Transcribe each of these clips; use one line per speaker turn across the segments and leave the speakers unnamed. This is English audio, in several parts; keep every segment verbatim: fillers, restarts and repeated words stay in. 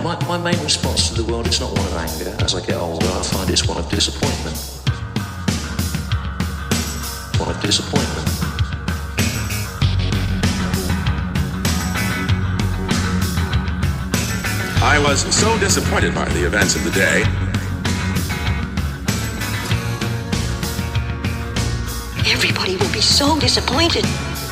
my, my main response to the world is not one of anger. As I get older, I find it's one of disappointment. One of disappointment.
I was so disappointed by the events of the day.
Everybody will be so disappointed.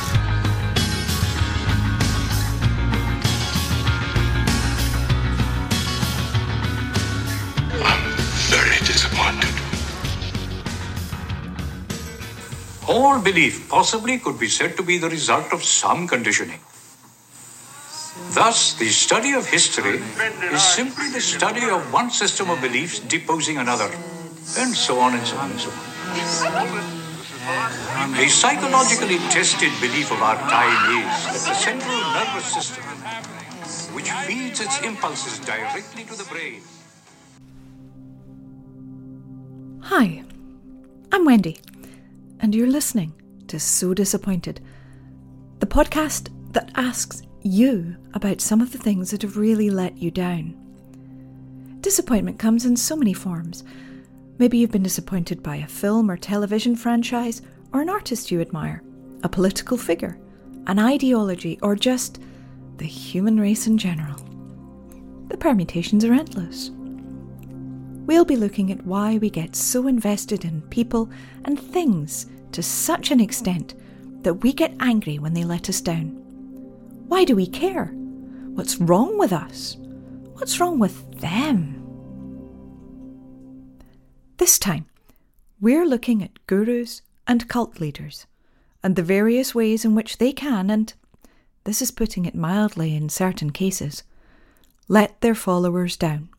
Very disappointed.
All belief possibly could be said to be the result of some conditioning. Thus, the study of history is simply the study of one system of beliefs deposing another, and so on and so on and so on. A psychologically tested belief of our time is that the central nervous system, which feeds its impulses directly to the brain.
Hi, I'm Wendy, and you're listening to So Disappointed, the podcast that asks you about some of the things that have really let you down. Disappointment comes in so many forms. Maybe you've been disappointed by a film or television franchise, or an artist you admire, a political figure, an ideology, or just the human race in general. The permutations are endless. We'll be looking at why we get so invested in people and things to such an extent that we get angry when they let us down. Why do we care? What's wrong with us? What's wrong with them? This time, we're looking at gurus and cult leaders, and the various ways in which they can, and this is putting it mildly in certain cases, let their followers down.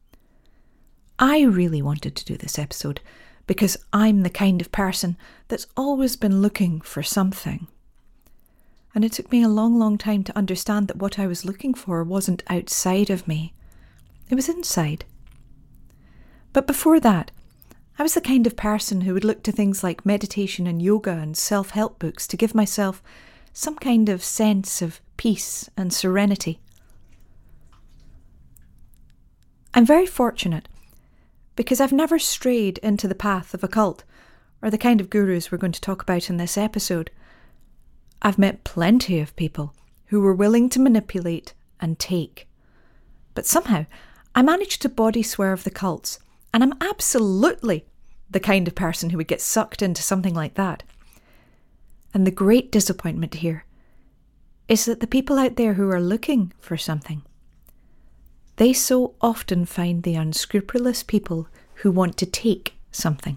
I really wanted to do this episode because I'm the kind of person that's always been looking for something. And it took me a long, long time to understand that what I was looking for wasn't outside of me. It was inside. But before that, I was the kind of person who would look to things like meditation and yoga and self-help books to give myself some kind of sense of peace and serenity. I'm very fortunate because I've never strayed into the path of a cult or the kind of gurus we're going to talk about in this episode. I've met plenty of people who were willing to manipulate and take. But somehow, I managed to body swerve the cults, and I'm absolutely the kind of person who would get sucked into something like that. And the great disappointment here is that the people out there who are looking for something, they so often find the unscrupulous people who want to take something.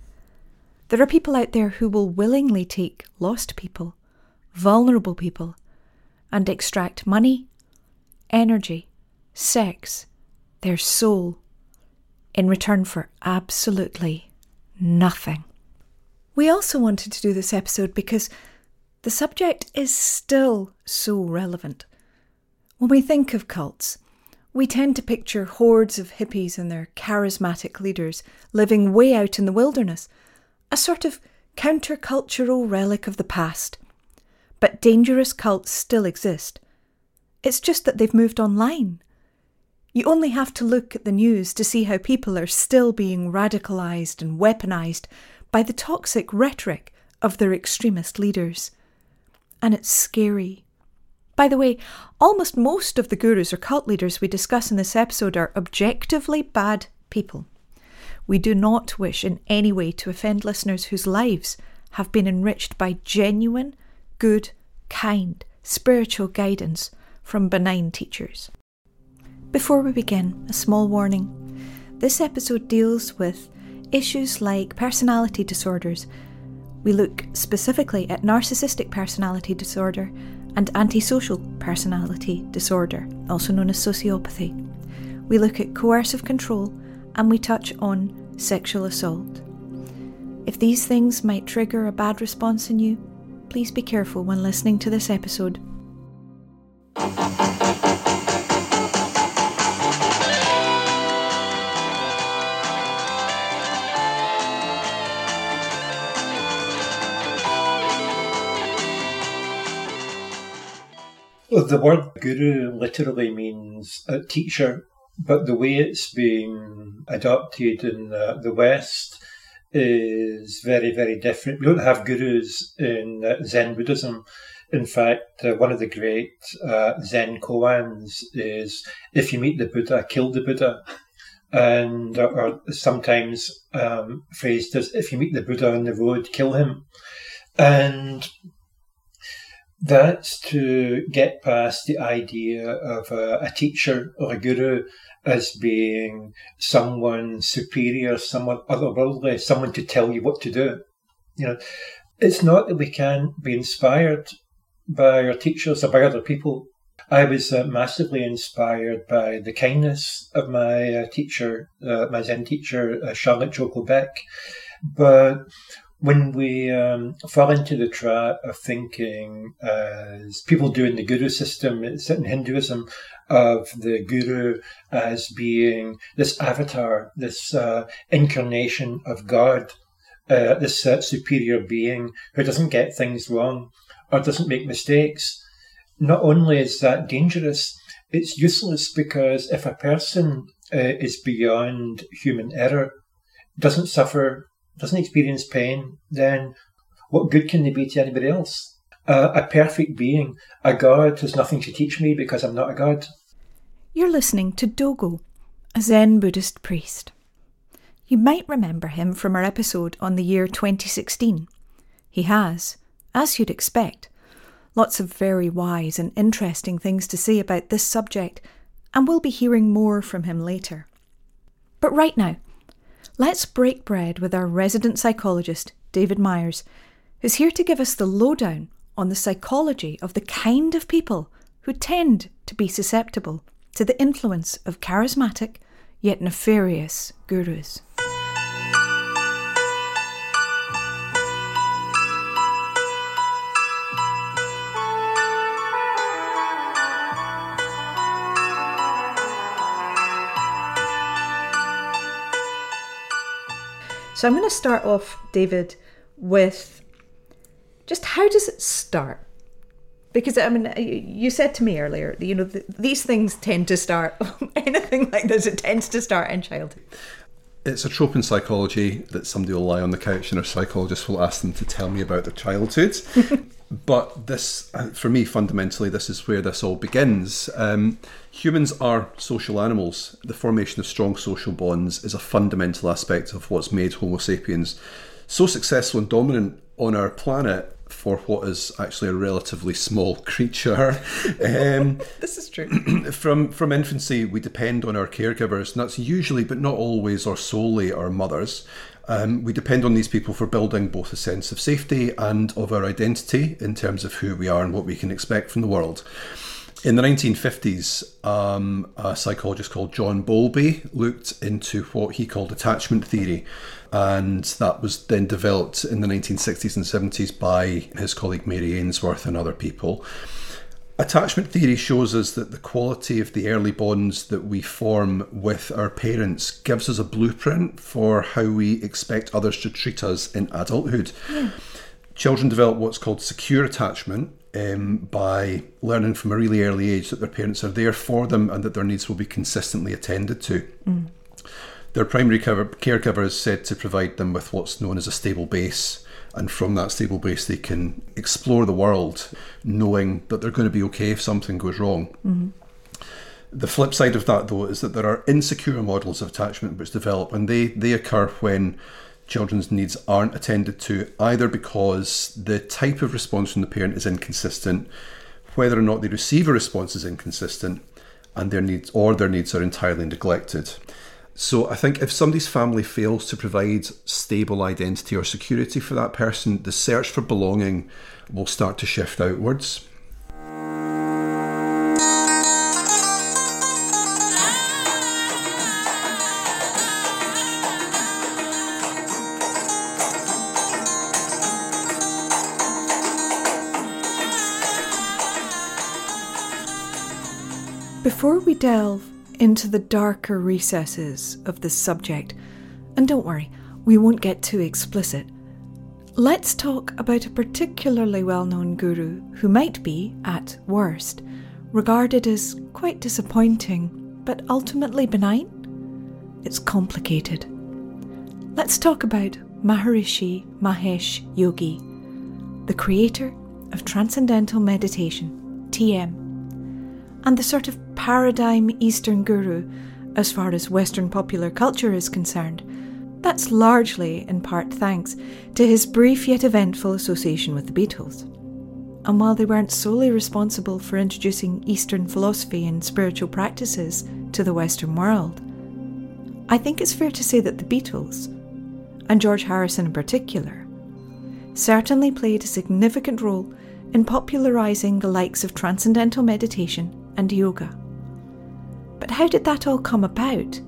There are people out there who will willingly take lost people, vulnerable people, and extract money, energy, sex, their soul, in return for absolutely nothing. We also wanted to do this episode because the subject is still so relevant. When we think of cults, we tend to picture hordes of hippies and their charismatic leaders living way out in the wilderness, a sort of countercultural relic of the past. But dangerous cults still exist. It's just that they've moved online. You only have to look at the news to see how people are still being radicalised and weaponised by the toxic rhetoric of their extremist leaders. And it's scary. By the way, almost most of the gurus or cult leaders we discuss in this episode are objectively bad people. We do not wish in any way to offend listeners whose lives have been enriched by genuine, good, kind, spiritual guidance from benign teachers. Before we begin, a small warning. This episode deals with issues like personality disorders. We look specifically at narcissistic personality disorder and antisocial personality disorder, also known as sociopathy. We look at coercive control and we touch on sexual assault. If these things might trigger a bad response in you, please be careful when listening to this episode.
Well, the word guru literally means a teacher, but the way it's being adopted in the, the West is very, very different. We don't have gurus in uh, Zen Buddhism. In fact, uh, one of the great uh, Zen koans is, if you meet the Buddha, kill the Buddha. And or, or sometimes um, phrased as, if you meet the Buddha on the road, kill him. And that's to get past the idea of a, a teacher or a guru as being someone superior, someone otherworldly, someone to tell you what to do. You know, it's not that we can't be inspired by our teachers or by other people. I was uh, massively inspired by the kindness of my uh, teacher, uh, my Zen teacher, uh, Charlotte Joko Beck. But when we um, fall into the trap of thinking, as people do in the guru system, it's in Hinduism, of the guru as being this avatar, this uh, incarnation of God, uh, this uh, superior being who doesn't get things wrong or doesn't make mistakes. Not only is that dangerous, it's useless, because if a person uh, is beyond human error, doesn't suffer, doesn't experience pain, then what good can they be to anybody else? Uh, a perfect being, a god, has nothing to teach me because I'm not a god.
You're listening to Dogo, a Zen Buddhist priest. You might remember him from our episode on the year twenty sixteen. He has, as you'd expect, lots of very wise and interesting things to say about this subject, and we'll be hearing more from him later. But right now, let's break bread with our resident psychologist, David Myers, who's here to give us the lowdown on the psychology of the kind of people who tend to be susceptible to the influence of charismatic yet nefarious gurus. So I'm going to start off, David, with just how does it start? Because, I mean, you said to me earlier, you know, th- these things tend to start, anything like this, it tends to start in childhood.
It's a trope in psychology that somebody will lie on the couch and a psychologist will ask them to tell me about their childhood. But this, for me, fundamentally, this is where this all begins. Um, humans are social animals. The formation of strong social bonds is a fundamental aspect of what's made Homo sapiens so successful and dominant on our planet for what is actually a relatively small creature. Um,
this is true.
from from infancy, we depend on our caregivers, and that's usually, but not always or solely, our mothers. Um, we depend on these people for building both a sense of safety and of our identity in terms of who we are and what we can expect from the world. In the nineteen fifties, um, a psychologist called John Bowlby looked into what he called attachment theory, and that was then developed in the nineteen sixties and seventies by his colleague Mary Ainsworth and other people. Attachment theory shows us that the quality of the early bonds that we form with our parents gives us a blueprint for how we expect others to treat us in adulthood. Yeah. Children develop what's called secure attachment um, by learning from a really early age that their parents are there for them and that their needs will be consistently attended to. Mm. Their primary caregiver is said to provide them with what's known as a stable base. And from that stable base, they can explore the world knowing that they're going to be okay if something goes wrong. Mm-hmm. The flip side of that, though, is that there are insecure models of attachment which develop, and they, they occur when children's needs aren't attended to, either because the type of response from the parent is inconsistent, whether or not they receive a response is inconsistent, and their needs or their needs are entirely neglected. So I think if somebody's family fails to provide stable identity or security for that person, the search for belonging will start to shift outwards.
Before we delve into the darker recesses of this subject, and don't worry, we won't get too explicit, let's talk about a particularly well-known guru who might be, at worst, regarded as quite disappointing, but ultimately benign? It's complicated. Let's talk about Maharishi Mahesh Yogi, the creator of Transcendental Meditation, T M, and the sort of paradigm Eastern guru as far as Western popular culture is concerned. That's largely in part thanks to his brief yet eventful association with the Beatles. And while they weren't solely responsible for introducing Eastern philosophy and spiritual practices to the Western world, I think it's fair to say that the Beatles, and George Harrison in particular, certainly played a significant role in popularising the likes of transcendental meditation and yoga. But how did that all come about?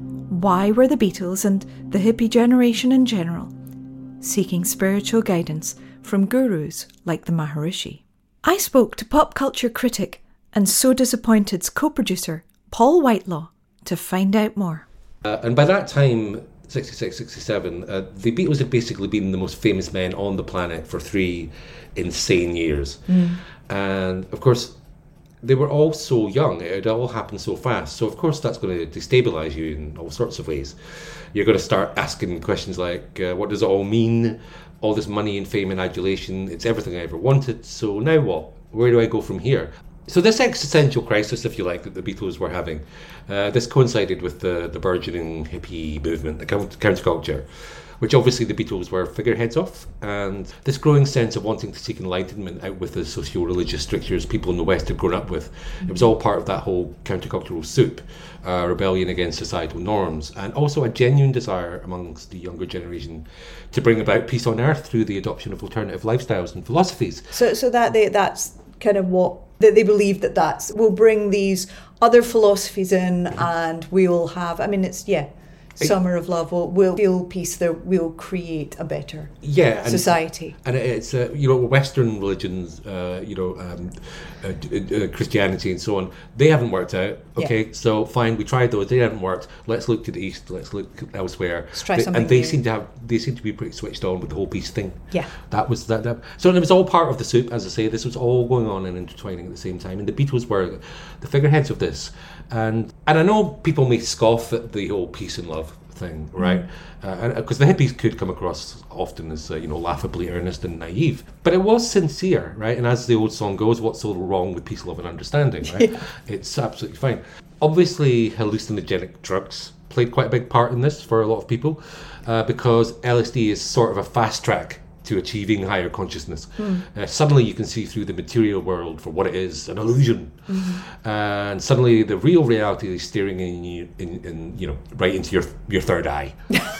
Why were the Beatles and the hippie generation in general seeking spiritual guidance from gurus like the Maharishi? I spoke to pop culture critic and So Disappointed's co-producer Paul Whitelaw to find out more.
Uh, and by that time, sixty-six, sixty-seven, uh, the Beatles had basically been the most famous men on the planet for three insane years. Mm. And of course, they were all so young, it had all happened so fast. So of course that's going to destabilise you in all sorts of ways. You're going to start asking questions like, uh, what does it all mean? All this money and fame and adulation, it's everything I ever wanted. So now what? Where do I go from here? So this existential crisis, if you like, that the Beatles were having, uh, this coincided with the, the burgeoning hippie movement, the counterculture, which obviously the Beatles were figureheads of, and this growing sense of wanting to seek enlightenment out with the socio-religious strictures people in the West had grown up with. It was all part of that whole countercultural soup, uh, rebellion against societal norms, and also a genuine desire amongst the younger generation to bring about peace on earth through the adoption of alternative lifestyles and philosophies.
So, so that they, that's kind of what that they believe that that's will bring these other philosophies in, and we'll have. I mean, it's yeah. Summer of Love will we'll feel peace there, we'll create a better
yeah, and,
society.
And it's, uh, you know, Western religions, uh, you know, um, uh, uh, Christianity and so on, they haven't worked out. Okay, yeah. So fine, we tried those, they haven't worked. Let's look to the East, let's look elsewhere.
Let's try
they,
something
And they
new.
seem to have, they seem to be pretty switched on with the whole peace thing.
Yeah.
That was that. that. So it was all part of the soup, as I say, this was all going on and intertwining at the same time. And the Beatles were the figureheads of this. And and I know people may scoff at the whole peace and love thing, right? Because mm. uh, the hippies could come across often as uh, you know, laughably earnest and naive, but it was sincere, right? And as the old song goes, what's so wrong with peace, love, and understanding, right? Yeah. It's absolutely fine. Obviously, hallucinogenic drugs played quite a big part in this for a lot of people, uh, because L S D is sort of a fast track to achieving higher consciousness. Mm. Uh, suddenly you can see through the material world for what it is, an illusion. Mm-hmm. And suddenly the real reality is staring in you, in, in, you know, right into your your third eye.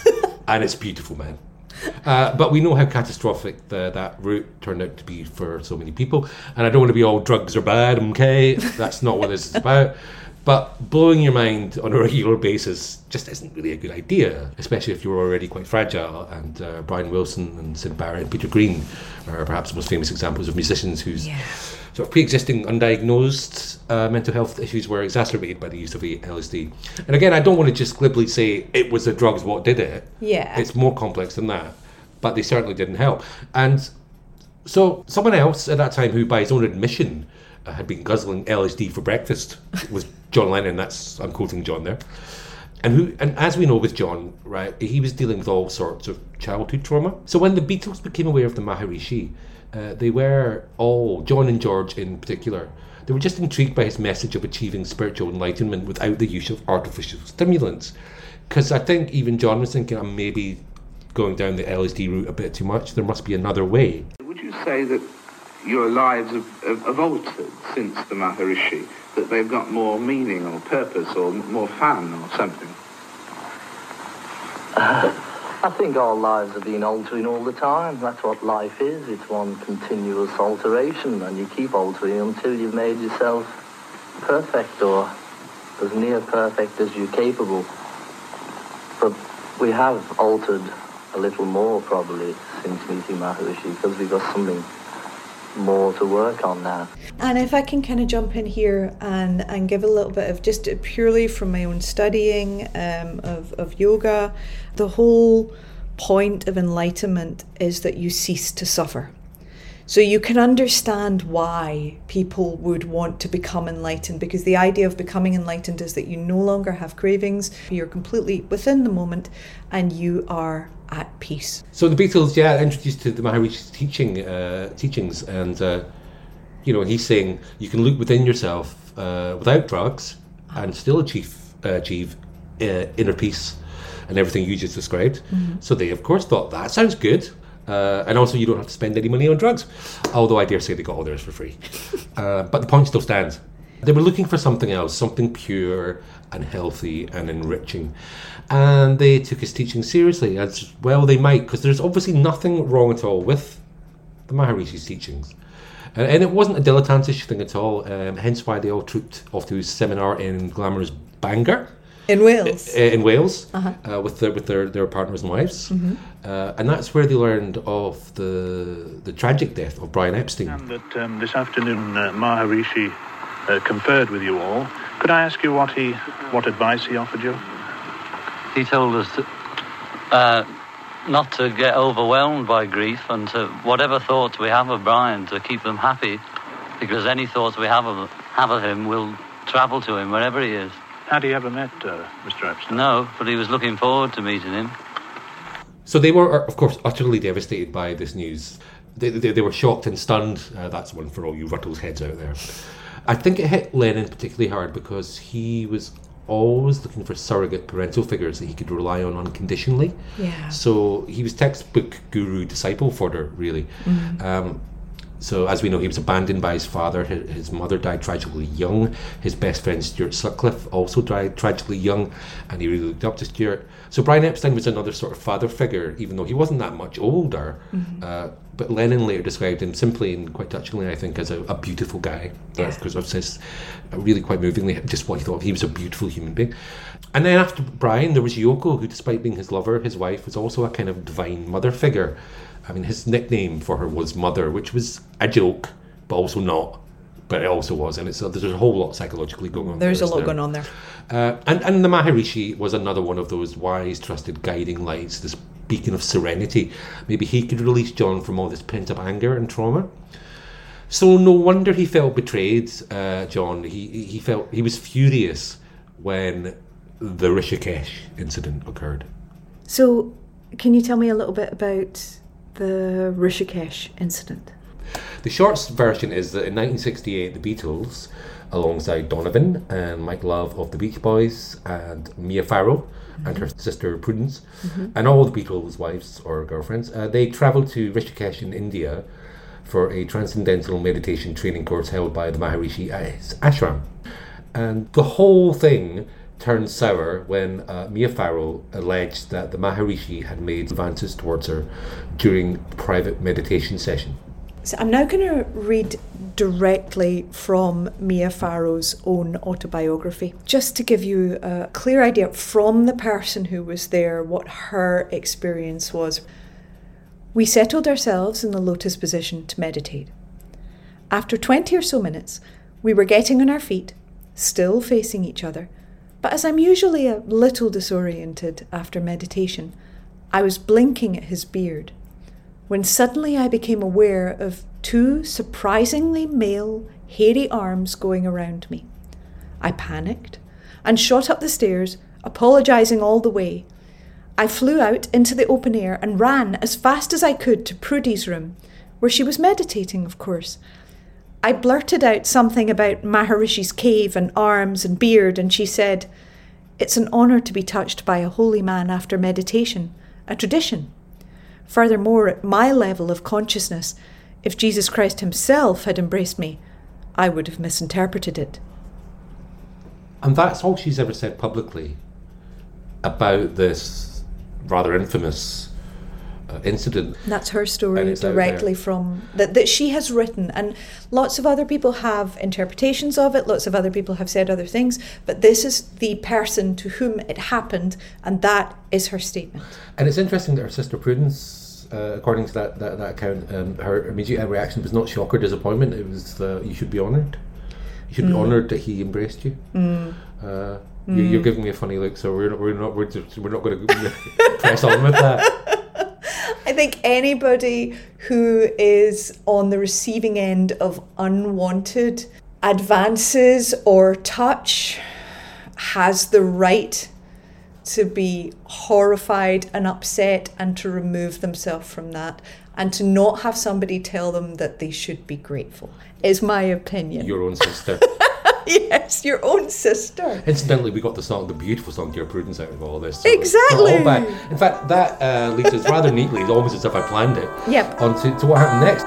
And it's beautiful, man. Uh, but we know how catastrophic the, that route turned out to be for so many people. And I don't want to be all drugs are bad, okay? That's not what this is about. But blowing your mind on a regular basis just isn't really a good idea, especially if you're already quite fragile. And uh, Brian Wilson and Syd Barrett and Peter Green are perhaps the most famous examples of musicians whose yeah. sort of pre-existing undiagnosed uh, mental health issues were exacerbated by the use of L S D. And again, I don't want to just glibly say it was the drugs what did it.
Yeah.
It's more complex than that. But they certainly didn't help. And so someone else at that time who, by his own admission, uh, had been guzzling L S D for breakfast was John Lennon. That's, I'm quoting John there. And who, and as we know with John, right, he was dealing with all sorts of childhood trauma. So when the Beatles became aware of the Maharishi, uh, they were all, John and George in particular, they were just intrigued by his message of achieving spiritual enlightenment without the use of artificial stimulants. Because I think even John was thinking, I'm maybe going down the L S D route a bit too much. There must be another way.
Would you say that your lives have, have, have altered since the Maharishi? That they've got more meaning or purpose or more fun or something?
Uh, I think our lives have been altering all the time. That's what life is. It's one continuous alteration, and you keep altering until you've made yourself perfect or as near perfect as you're capable. But we have altered a little more probably since meeting Maharishi, because we've got something more to work on now.
And if I can kind of jump in here and, and give a little bit of just purely from my own studying um, of, of yoga, the whole point of enlightenment is that you cease to suffer. So you can understand why people would want to become enlightened, because the idea of becoming enlightened is that you no longer have cravings, you're completely within the moment, and you are at peace.
So the Beatles, yeah, introduced to the Maharishi's teaching, uh, teachings, and uh, you know, he's saying you can look within yourself uh, without drugs and still achieve uh, achieve uh, inner peace and everything you just described. Mm-hmm. So they, of course, thought that sounds good. Uh, and also, you don't have to spend any money on drugs, although I dare say they got all theirs for free. uh, but the point still stands. They were looking for something else, something pure and healthy and enriching. And they took his teaching seriously, as well they might, because there's obviously nothing wrong at all with the Maharishi's teachings. Uh, and it wasn't a dilettantish thing at all, um, hence why they all trooped off to his seminar in glamorous Bangor.
In Wales,
uh, in Wales,
uh-huh.
uh, with their with their, their partners and wives,
mm-hmm.
uh, and that's where they learned of the the tragic death of Brian Epstein.
And that um, this afternoon uh, Maharishi uh, conferred with you all. Could I ask you what he, what advice he offered you?
He told us to, uh, not to get overwhelmed by grief, and to whatever thoughts we have of Brian, to keep them happy, because any thoughts we have of have of him will travel to him wherever he is.
Had he ever met uh, Mister Epstein?
No, but he was looking forward to meeting him.
So they were, of course, utterly devastated by this news. They, they, they were shocked and stunned. Uh, that's one for all you Ruttles heads out there. I think it hit Lennon particularly hard because he was always looking for surrogate parental figures that he could rely on unconditionally.
Yeah.
So he was textbook guru disciple fodder, really.
Mm-hmm.
Um, So, as we know, he was abandoned by his father. His, his mother died tragically young. His best friend, Stuart Sutcliffe, also died tragically young, and he really looked up to Stuart. So, Brian Epstein was another sort of father figure, even though he wasn't that much older.
Mm-hmm.
Uh, but Lennon later described him simply and quite touchingly, I think, as a, a beautiful guy. That's because I've said really quite movingly just what he thought of. He was a beautiful human being. And then after Brian, there was Yoko, who, despite being his lover, his wife, was also a kind of divine mother figure. I mean, his nickname for her was Mother, which was a joke, but also not. But it also was, and it's, uh, there's a whole lot psychologically going on.
There's
there,
a lot
there?
going on there.
Uh, and, and the Maharishi was another one of those wise, trusted guiding lights, this beacon of serenity. Maybe he could release John from all this pent-up anger and trauma. So no wonder he felt betrayed, uh, John. He, he felt, he was furious when the Rishikesh incident occurred.
So, can you tell me a little bit about the Rishikesh incident?
The short version is that in nineteen sixty-eight, the Beatles, alongside Donovan and Mike Love of the Beach Boys and Mia Farrow mm-hmm. and her sister Prudence, mm-hmm. and all the Beatles' wives or girlfriends, uh, they travelled to Rishikesh in India for a transcendental meditation training course held by the Maharishi at his ashram. And the whole thing turned sour when uh, Mia Farrow alleged that the Maharishi had made advances towards her during a private meditation session.
So I'm now going to read directly from Mia Farrow's own autobiography, just to give you a clear idea from the person who was there what her experience was. We settled ourselves in the lotus position to meditate. After twenty or so minutes, we were getting on our feet, still facing each other. But as I'm usually a little disoriented after meditation, I was blinking at his beard, when suddenly I became aware of two surprisingly male, hairy arms going around me. I panicked and shot up the stairs, apologising all the way. I flew out into the open air and ran as fast as I could to Prudy's room, where she was meditating, of course. I blurted out something about Maharishi's cave and arms and beard, and she said, "It's an honour to be touched by a holy man after meditation, a tradition. Furthermore, at my level of consciousness, if Jesus Christ himself had embraced me, I would have misinterpreted it."
And that's all she's ever said publicly about this rather infamous Uh, incident.
That's her story directly from that that she has written, and lots of other people have interpretations of it, lots of other people have said other things, but this is the person to whom it happened, and that is her statement.
And it's interesting that her sister Prudence, uh, according to that, that, that account, um, her immediate reaction was not shock or disappointment. It was uh, you should be honoured. You should mm. be honoured that he embraced you.
Mm.
Uh,
mm.
you you're giving me a funny look, so we're not we're not we're, just, we're not going to press on with that.
I think anybody who is on the receiving end of unwanted advances or touch has the right to be horrified and upset and to remove themselves from that and to not have somebody tell them that they should be grateful, is my opinion.
Your own sister.
Yes, your own sister.
Incidentally, we got the song, the beautiful song Dear Prudence out of all this. So
exactly.
All bad. In fact, that uh, leads us rather neatly, almost as if I planned it,
yep.
on to, to what happened next.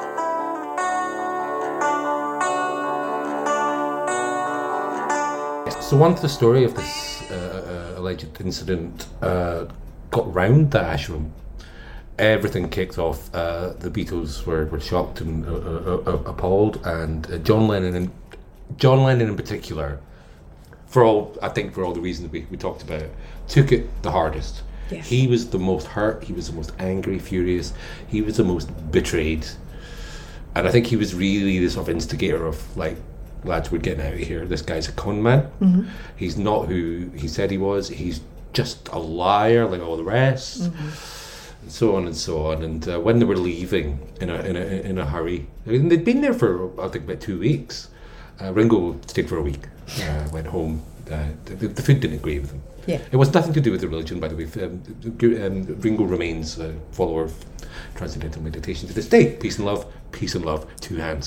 So once the story of this uh, uh, alleged incident uh, got round the ashram, everything kicked off. Uh, the Beatles were, were shocked and uh, uh, uh, appalled, and uh, John Lennon, and John Lennon in particular, for all I think for all the reasons we, we talked about, took it the hardest.
Yes.
He was the most hurt. He was the most angry, furious. He was the most betrayed, and I think he was really the sort of instigator of like, lads, we're getting out of here. This guy's a con man.
Mm-hmm.
He's not who he said he was. He's just a liar like all the rest. Mm-hmm. And so on and so on. And uh, when they were leaving in a in a in a hurry, I mean, they'd been there for I think about two weeks. Uh, Ringo stayed for a week. Uh, went home. Uh, the, the food didn't agree with him.
Yeah.
It was nothing to do with the religion, by the way. Um, um, Ringo remains a follower of transcendental meditation to this day. Peace and love. Peace and love. Two hands.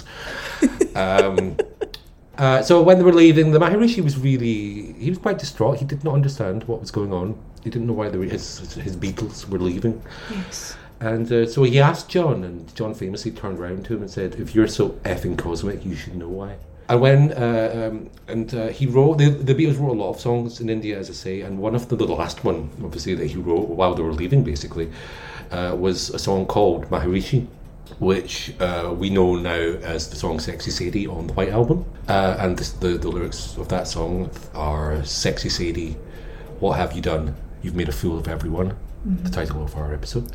um, Uh, so when they were leaving, the Maharishi was really, he was quite distraught. He did not understand what was going on. He didn't know why they were, his, his Beatles were leaving.
Yes.
And uh, so he asked John, and John famously turned around to him and said, if you're so effing cosmic, you should know why. And when, uh, um, and uh, he wrote, the, the Beatles wrote a lot of songs in India, as I say, and one of the, the last one, obviously, that he wrote while they were leaving, basically, uh, was a song called Maharishi, which uh, we know now as the song Sexy Sadie on the White Album. Uh, and this, the, the lyrics of that song are, Sexy Sadie, what have you done? You've made a fool of everyone. Mm-hmm. The title of our episode.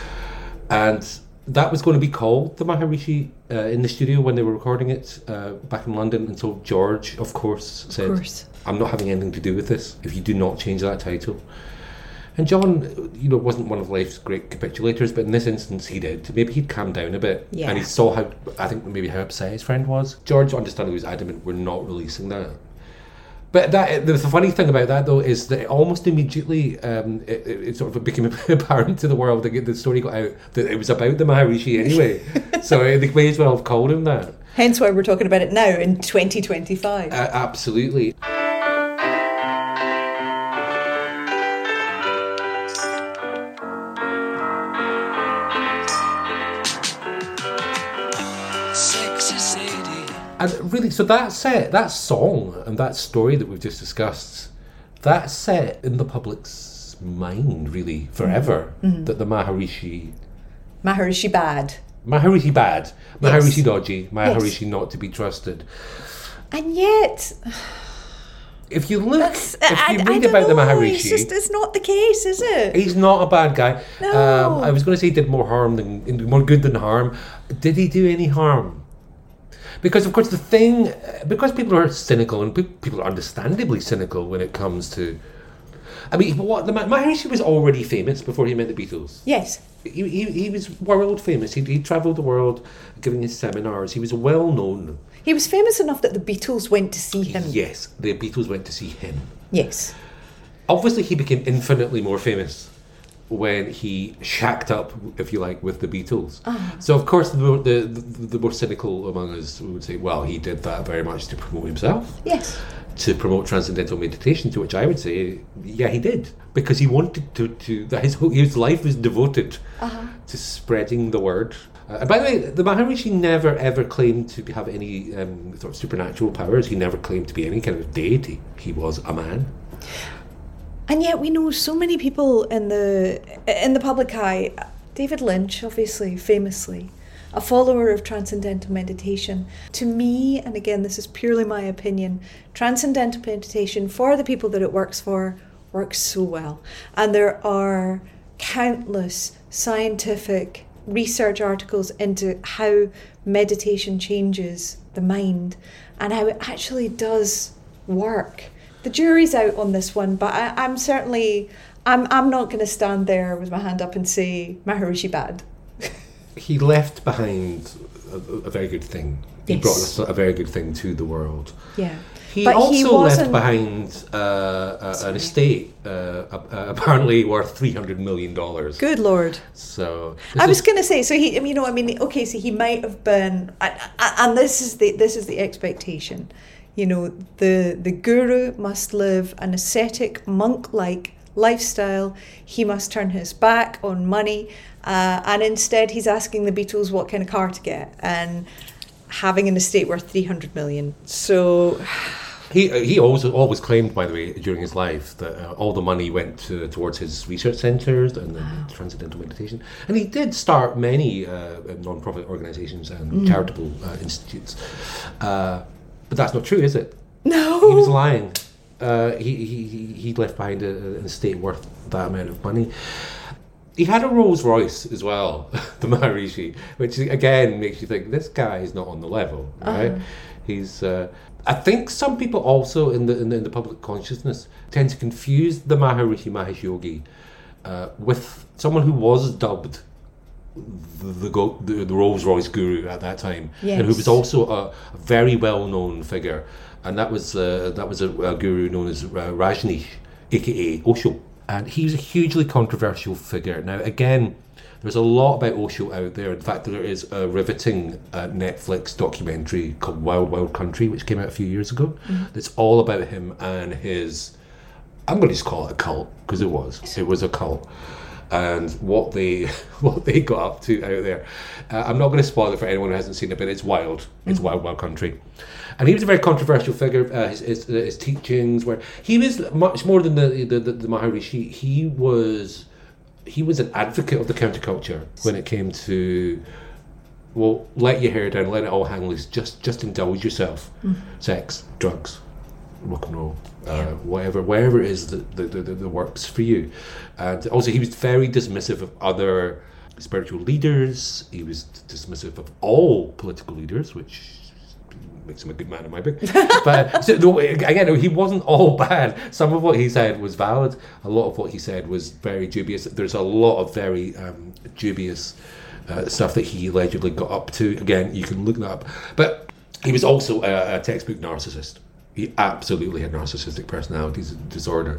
And that was going to be called the Maharishi uh, in the studio when they were recording it uh, back in London. And so George, of course, said, of course. I'm not having anything to do with this if you do not change that title. And John, you know, wasn't one of life's great capitulators, but in this instance he did. Maybe he'd calmed down a bit.
Yeah.
And he saw how, I think maybe how upset his friend was. George, understandably, was adamant, we're not releasing that. But that the funny thing about that, though, is that almost immediately um, it, it sort of became apparent to the world, that the story got out, that it was about the Maharishi anyway. So they may as well have called him that.
Hence why we're talking about it now in twenty twenty-five.
Uh, absolutely. And really, so that set, that song and that story that we've just discussed, that's set in the public's mind, really, forever, mm-hmm. that the Maharishi...
Maharishi bad.
Maharishi bad. Maharishi
yes.
dodgy. Maharishi
yes.
not to be trusted.
And yet...
If you look,
That's,
if you
I,
read
I
about
know,
the Maharishi...
It's just, it's not the case, is it?
He's not a bad guy.
No.
Um, I was going to say he did more harm than... more good than harm. Did he do any harm? Because, of course, the thing... Because people are cynical, and pe- people are understandably cynical when it comes to... I mean, what the Maharishi was already famous before he met the Beatles.
Yes.
He he, he was world famous. He, he travelled the world giving his seminars. He was well known.
He was famous enough that the Beatles went to see him.
Yes, the Beatles went to see him.
Yes.
Obviously, he became infinitely more famous when he shacked up, if you like, with the Beatles.
Oh.
So, of course, the, the, the, the more cynical among us would say, well, he did that very much to promote himself.
Yes.
To promote transcendental meditation, to which I would say, yeah, he did. Because he wanted to, to that his, his life was devoted uh-huh. to spreading the word. Uh, and by the way, the Maharishi never ever claimed to have any um, sort of supernatural powers. He never claimed to be any kind of deity. He was a man.
And yet we know so many people in the in the public eye. David Lynch, obviously, famously, a follower of transcendental meditation. To me, and again, this is purely my opinion, transcendental meditation, for the people that it works for, works so well. And there are countless scientific research articles into how meditation changes the mind and how it actually does work. The jury's out on this one, but I, I'm certainly I'm I'm not going to stand there with my hand up and say Maharishi bad.
He left behind a, a very good thing. He
Yes.
brought us a very good thing to the world.
Yeah.
He
But
also
he
left
wasn't-
behind uh, a, an estate uh, uh, apparently worth three hundred million dollars.
Good Lord.
So
I was
is-
going to say, so he, you know, I mean, okay, so he might have been, and, and this is the this is the expectation, you know, the the guru must live an ascetic monk-like lifestyle. He must turn his back on money, uh, and instead he's asking the Beatles what kind of car to get, and having an estate worth three hundred million. So.
He he always always claimed, by the way, during his life that uh, all the money went to, towards his research centres and then transcendental meditation. And he did start many uh, non-profit organisations and
Mm.
charitable uh, institutes. Uh, but that's not true, is it?
No.
He was lying. Uh, he, he, he he left behind a, an estate worth that amount of money. He had a Rolls Royce as well, the Maharishi, which again makes you think this guy is not on the level, right?
Uh-huh.
He's. Uh, I think some people also in the, in the in the public consciousness tend to confuse the Maharishi Mahesh Yogi uh, with someone who was dubbed the the, go, the the Rolls Royce guru at that time, and who was
Yes.
also a, a very well known figure, and that was uh, that was a, a guru known as uh, Rajneesh, aka Osho. And he was a hugely controversial figure. Now, again, there's a lot about Osho out there. In fact, there is a riveting uh, Netflix documentary called Wild Wild Country, which came out a few years ago.
Mhm.
That's all about him and his, I'm going to just call it a cult, because it was. It was a cult. And what they what they got up to out there. Uh, I'm not going to spoil it for anyone who hasn't seen it, but it's wild. It's
Mhm.
Wild Wild Country. And he was a very controversial figure. Uh, his, his, his teachings were, he was much more than the the, the, the Maharishi. He was he was an advocate of the counterculture when it came to, well, let your hair down, let it all hang loose, just just indulge yourself.
Mhm.
Sex, drugs, rock and roll, uh, whatever whatever it is that the, the, the, the works for you. And also he was very dismissive of other spiritual leaders. He was dismissive of all political leaders, which makes him a good man in my book. But so, no, again, he wasn't all bad. Some of what he said was valid. A lot of what he said was very dubious. There's a lot of very um, dubious uh, stuff that he allegedly got up to. Again, you can look that up. But he was also a, a textbook narcissist. He absolutely had narcissistic personality disorder.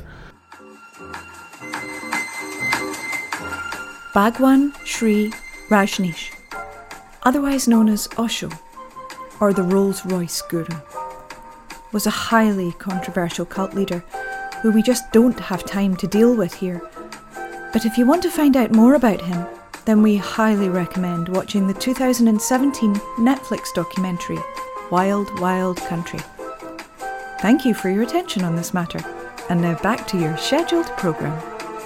Bhagwan Sri Rajneesh, otherwise known as Osho, or the Rolls-Royce Guru, was a highly controversial cult leader who we just don't have time to deal with here. But if you want to find out more about him, then we highly recommend watching the two thousand seventeen Netflix documentary, Wild Wild Country. Thank you for your attention on this matter, and now back to your scheduled programme.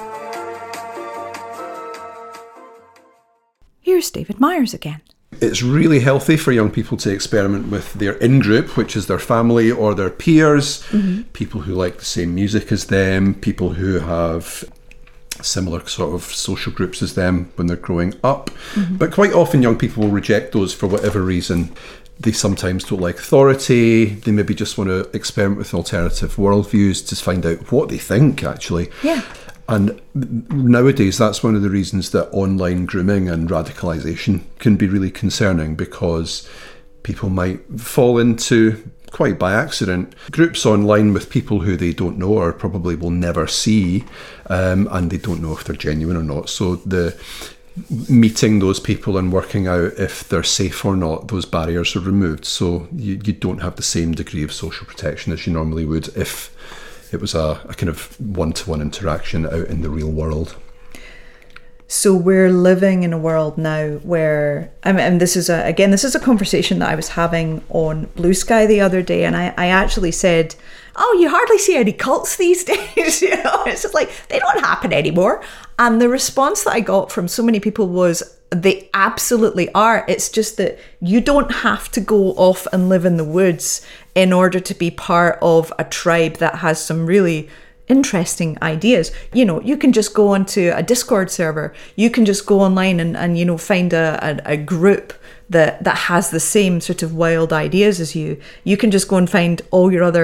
Here's David Myers again.
It's really healthy for young people to experiment with their in-group, which is their family or their peers,
Mhm.
people who like the same music as them, people who have similar sort of social groups as them when they're growing up.
Mhm.
But quite often young people will reject those for whatever reason. They sometimes don't like authority. They maybe just want to experiment with alternative worldviews to find out what they think, actually.
Yeah.
And nowadays, that's one of the reasons that online grooming and radicalisation can be really concerning, because people might fall into, quite by accident, groups online with people who they don't know or probably will never see, um, and they don't know if they're genuine or not. So the meeting those people and working out if they're safe or not, those barriers are removed. So you, you don't have the same degree of social protection as you normally would if it was a, a kind of one-to-one interaction out in the real world.
So we're living in a world now where, I mean, and this is a, again, this is a conversation that I was having on Blue Sky the other day, and I, I actually said, oh, you hardly see any cults these days, you know, it's just like, they don't happen anymore. And the response that I got from so many people was, they absolutely are. It's just that you don't have to go off and live in the woods in order to be part of a tribe that has some really interesting ideas. You know, you can just go onto a Discord server. You can just go online and, and you know, find a, a, a group that, that has the same sort of wild ideas as you. You can just go and find all your other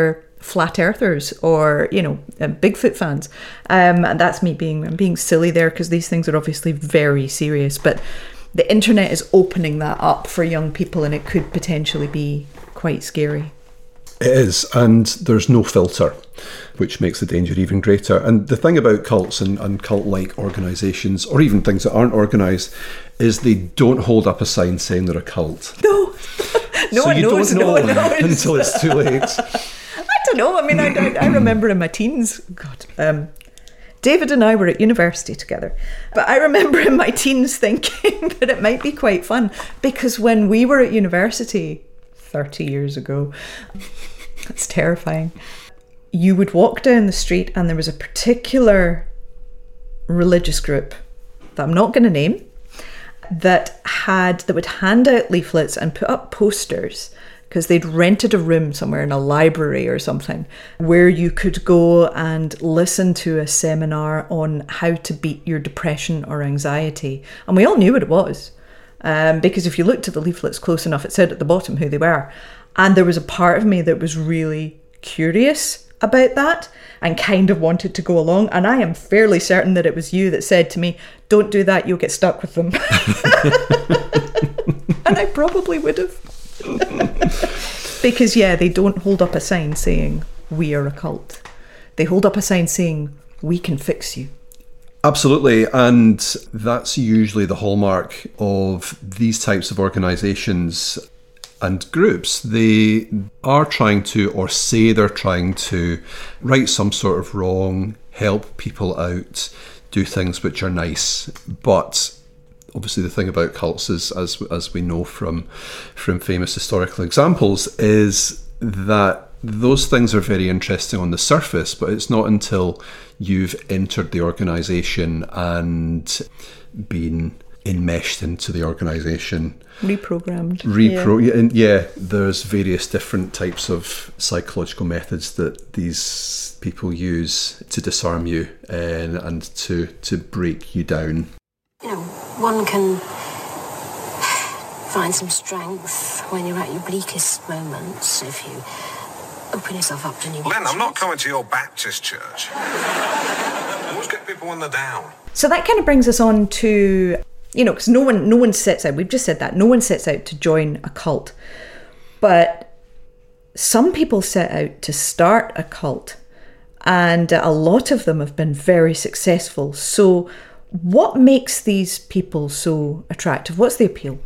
flat earthers or, you know, uh, Bigfoot fans. Um, and that's me being I'm being silly there, because these things are obviously very serious. But the internet is opening that up for young people, and it could potentially be quite scary.
It is, and there's no filter, which makes the danger even greater. And the thing about cults and, and cult-like organisations, or even things that aren't organised, is they don't hold up a sign saying they're a cult.
No, no
so
one
you
knows.
don't know
no one knows
until it's too late.
I don't know. I mean, I, I, I remember in my teens, God, um, David and I were at university together, but I remember in my teens thinking that it might be quite fun, because when we were at university thirty years ago, that's terrifying, you would walk down the street and there was a particular religious group that I'm not going to name that had that would hand out leaflets and put up posters, because they'd rented a room somewhere in a library or something where you could go and listen to a seminar on how to beat your depression or anxiety. And we all knew what it was, um, because if you looked at the leaflets close enough, it said at the bottom who they were. And there was a part of me that was really curious about that and kind of wanted to go along. And I am fairly certain that it was you that said to me, "Don't do that, you'll get stuck with them." And I probably would have. Because, yeah, they don't hold up a sign saying, "We are a cult." They hold up a sign saying, "We can fix you."
Absolutely, and that's usually the hallmark of these types of organisations and groups. They are trying to, or say they're trying to, right some sort of wrong, help people out, do things which are nice. But obviously the thing about cults is, as as we know from from famous historical examples, is that those things are very interesting on the surface, but it's not until you've entered the organisation and been enmeshed into the organisation,
reprogrammed.
Repro- yeah. And yeah, there's various different types of psychological methods that these people use to disarm you and, and to, to break you down.
You know, one can find some strength when you're at your bleakest moments if you open yourself up to new
Len, I'm not coming to your Baptist church. Always get people on the down.
So that kind of brings us on to, you know, because no one, no one sets out, we've just said that, no one sets out to join a cult. But some people set out to start a cult, and a lot of them have been very successful. So what makes these people so attractive? What's the appeal?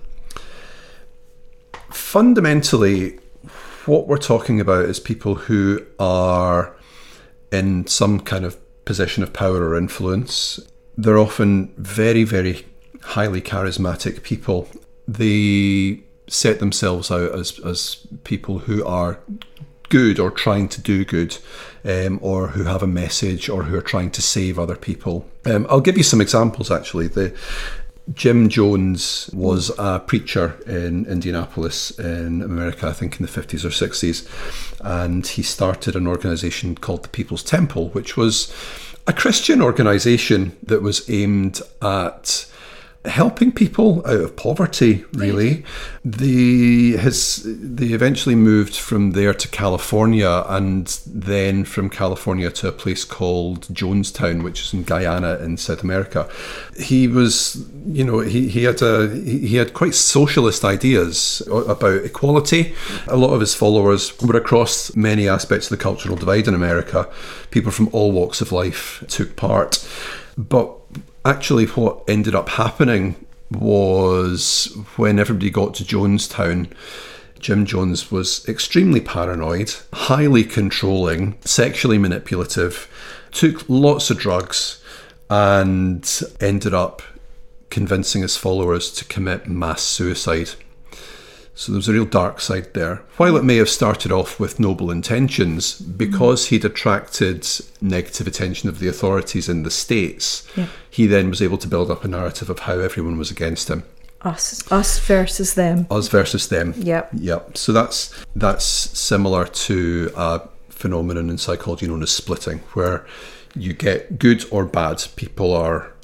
Fundamentally, what we're talking about is people who are in some kind of position of power or influence. They're often very, very highly charismatic people. They set themselves out as, as people who are good or trying to do good, um, or who have a message, or who are trying to save other people. Um, I'll give you some examples, actually. The Jim Jones was a preacher in Indianapolis in America, I think in the fifties or sixties, and he started an organisation called the People's Temple, which was a Christian organisation that was aimed at helping people out of poverty, really. They, his, they eventually moved from there to California, and then from California to a place called Jonestown, which is in Guyana in South America. He was, you know, he, he had a he had quite socialist ideas about equality. A lot of his followers were across many aspects of the cultural divide in America. People from all walks of life took part. But actually, what ended up happening was when everybody got to Jonestown, Jim Jones was extremely paranoid, highly controlling, sexually manipulative, took lots of drugs, and ended up convincing his followers to commit mass suicide. So there was a real dark side there. While it may have started off with noble intentions, because he'd attracted negative attention of the authorities in the States, yeah. he then was able to build up a narrative of how everyone was against him.
Us, us versus them.
Us versus them.
Yep.
Yep. So that's that's similar to a phenomenon in psychology known as splitting, where you get good or bad. People are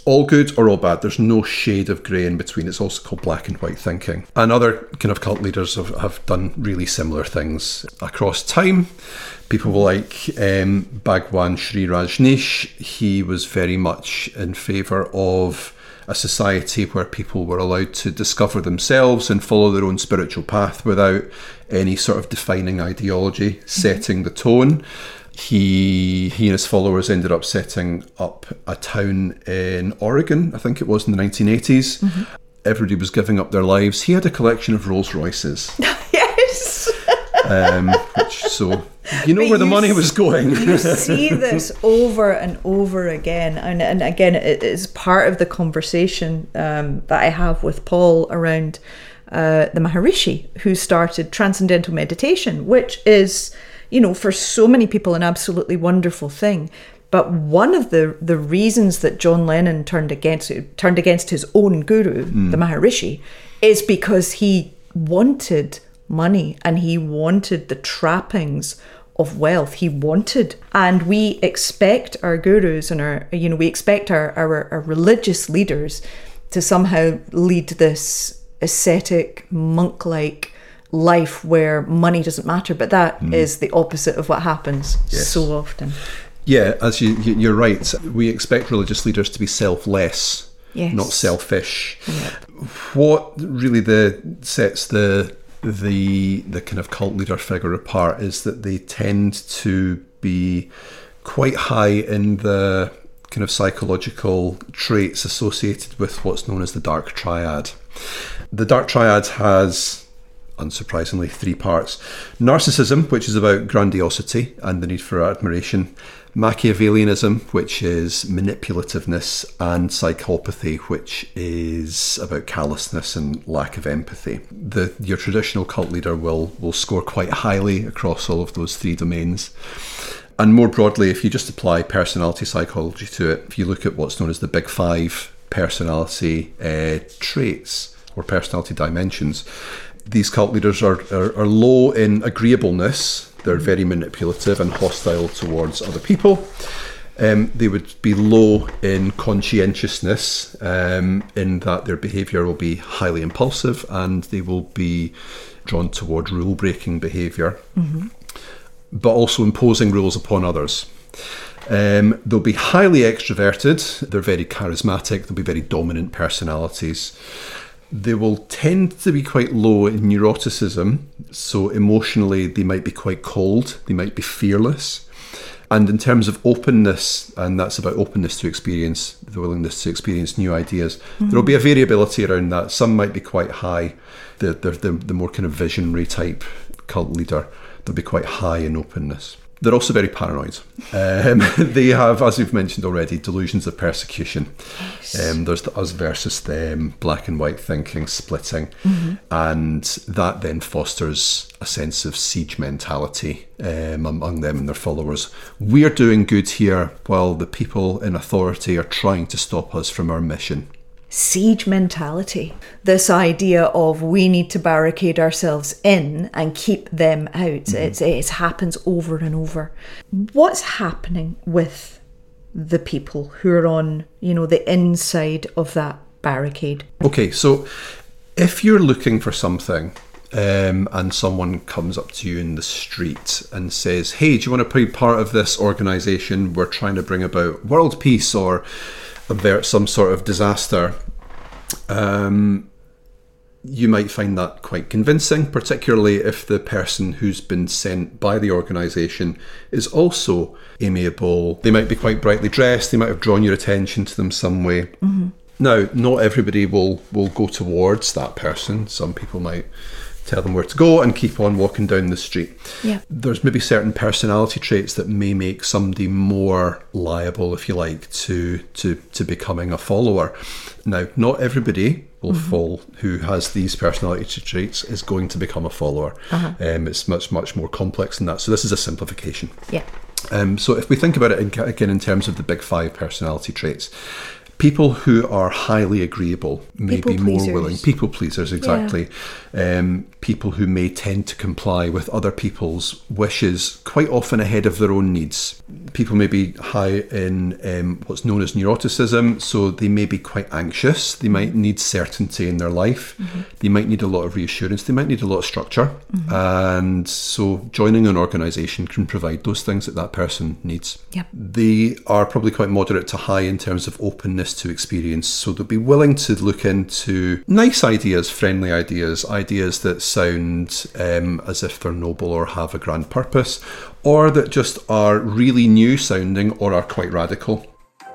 all good or all bad. There's no shade of grey in between. It's also called black and white thinking. And other kind of cult leaders have, have done really similar things across time. People like um, Bhagwan Sri Rajneesh. He was very much in favour of a society where people were allowed to discover themselves and follow their own spiritual path without any sort of defining ideology setting the tone. He, he and his followers ended up setting up a town in Oregon, I think it was in the nineteen eighties. Mm-hmm. Everybody was giving up their lives. He had a collection of Rolls Royces.
Yes.
um, which, so you know but where the money was going.
You see this over and over again, and and again, it is part of the conversation um, that I have with Paul around uh, the Maharishi, who started transcendental meditation, which is, you know, for so many people, an absolutely wonderful thing. But one of the, the reasons that John Lennon turned against turned against his own guru, mm. the Maharishi, is because he wanted money and he wanted the trappings of wealth. He wanted, and we expect our gurus and our, you know, we expect our, our, our religious leaders to somehow lead this ascetic, monk-like life where money doesn't matter. But that mm. is the opposite of what happens yes. so often.
Yeah, as you, you're right. We expect religious leaders to be selfless,
yes.
not selfish.
Yeah.
What really the sets the the the kind of cult leader figure apart is that they tend to be quite high in the kind of psychological traits associated with what's known as the dark triad. The dark triad has, unsurprisingly, three parts. Narcissism, which is about grandiosity and the need for admiration. Machiavellianism, which is manipulativeness. And psychopathy, which is about callousness and lack of empathy. The your traditional cult leader will, will score quite highly across all of those three domains. And more broadly, if you just apply personality psychology to it, if you look at what's known as the big five personality uh, traits or personality dimensions, these cult leaders are, are, are low in agreeableness. They're very manipulative and hostile towards other people. Um, they would be low in conscientiousness, um, in that their behaviour will be highly impulsive and they will be drawn toward rule-breaking behaviour, mm-hmm. but also imposing rules upon others. Um, they'll be highly extroverted. They're very charismatic. They'll be very dominant personalities. They will tend to be quite low in neuroticism, so emotionally they might be quite cold, they might be fearless. And in terms of openness, and that's about openness to experience, the willingness to experience new ideas, mm-hmm. there will be a variability around that. Some might be quite high. The, the, the, the more kind of visionary type cult leader, they'll be quite high in openness. They're also very paranoid. Um, they have, as we've mentioned already, delusions of persecution. Yes. Um, there's the us versus them, black and white thinking, splitting. Mm-hmm. And that then fosters a sense of siege mentality um, among them and their followers. We're doing good here while the people in authority are trying to stop us from our mission.
Siege mentality. This idea of we need to barricade ourselves in and keep them out. Mm-hmm. It's, it happens over and over. What's happening with the people who are on, you know, the inside of that barricade?
Okay, so if you're looking for something um, and someone comes up to you in the street and says, hey, do you want to be part of this organisation? We're trying to bring about world peace or avert some sort of disaster, um, you might find that quite convincing, particularly if the person who's been sent by the organisation is also amiable. They might be quite brightly dressed, they might have drawn your attention to them some way. Mm-hmm. Now, not everybody will, will go towards that person. Some people might tell them where to go and keep on walking down the street.
Yeah.
There's maybe certain personality traits that may make somebody more liable, if you like, to to, to becoming a follower. Now, not everybody will mm-hmm. fall who has these personality traits is going to become a follower. Uh-huh. Um, it's much, much more complex than that. So this is a simplification.
Yeah.
Um, so if we think about it in, again in terms of the big five personality traits, People who are highly agreeable may
People
be more
pleasers.
willing. People pleasers, exactly. Yeah. Um, people who may tend to comply with other people's wishes, quite often ahead of their own needs. People may be high in um, what's known as neuroticism, so they may be quite anxious. They might need certainty in their life. Mm-hmm. They might need a lot of reassurance. They might need a lot of structure. Mm-hmm. And so joining an organisation can provide those things that that person needs.
Yep.
They are probably quite moderate to high in terms of openness to experience, so they'll be willing to look into nice ideas, friendly ideas, ideas that sound um, as if they're noble or have a grand purpose, or that just are really new sounding or are quite radical.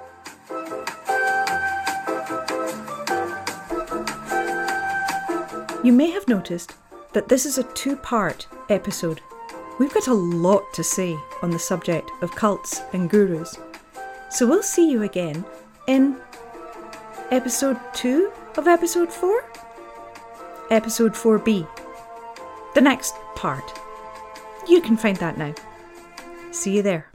You may have noticed that this is a two-part episode. We've got a lot to say on the subject of cults and gurus. So we'll see you again in episode two of episode four? Episode four B. The next part. You can find that now. See you there.